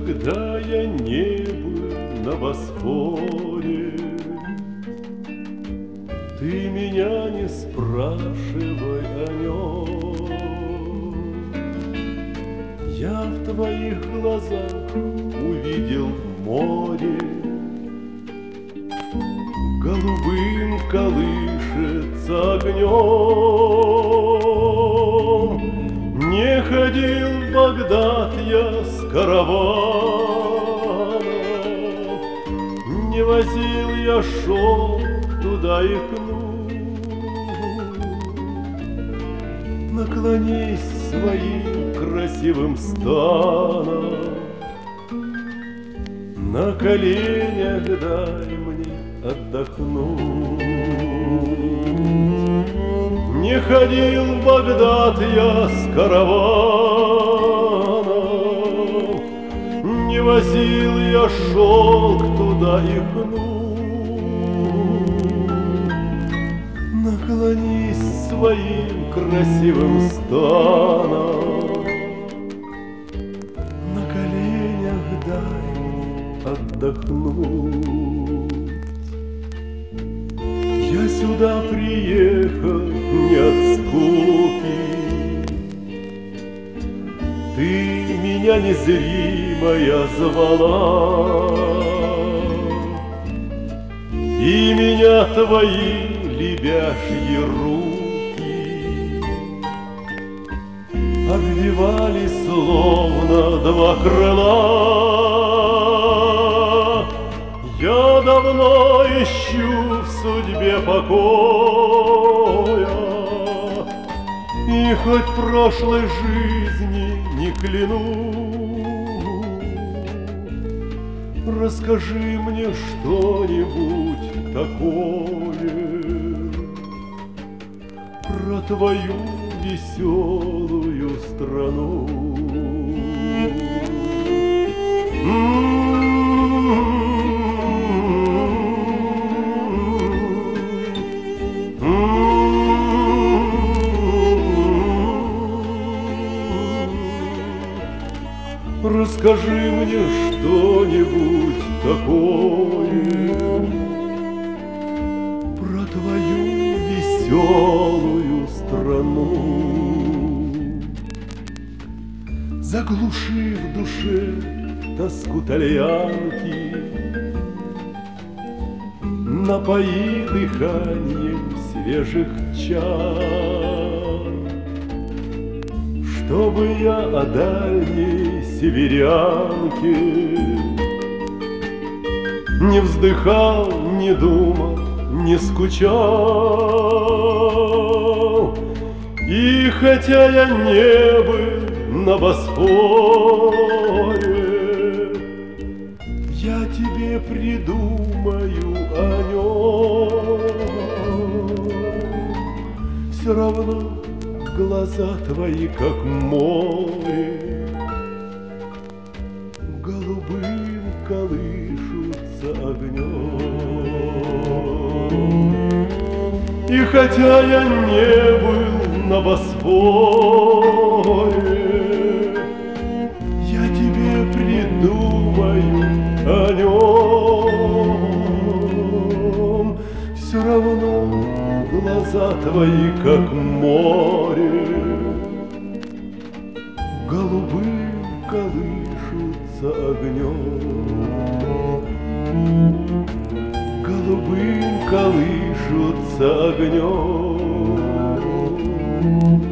когда я не был на Босфоре. Ты меня не спрашивай о нем. Я в твоих глазах увидел море, голубым колышется огнем. Не ходил в Багдад я с караваном, не возил я шелк туда и хну. Наклонись своим красивым станом, на коленях дай мне отдохнуть. Не ходил в Багдад я с караваном, не возил я шелк туда и хну. Наклонись своим красивым станом, на коленях дай мне отдохнуть. Я сюда приехал не от скуки, ты меня незримая звала, и меня твои лебяжьи руки обвивали словно два крыла. Я давно ищу в судьбе покоя, и хоть прошлой жизни не клянусь, расскажи мне что-нибудь такое про твою веселую страну. Расскажи мне что-нибудь такое про твою веселую страну. Заглуши в душе тоску тальянки, напои дыханием свежих чар, чтобы я о дальней северянке не вздыхал, не думал, не скучал. И хотя я не был на Босфоре, я тебе придумаю о нем. Все равно глаза твои, как море, голубым колышутся огнем. И хотя я не был на Босфоре, я тебе придумаю о нем. Все равно глаза твои, как море, голубым колышутся огнем. Голубым колышутся огнем.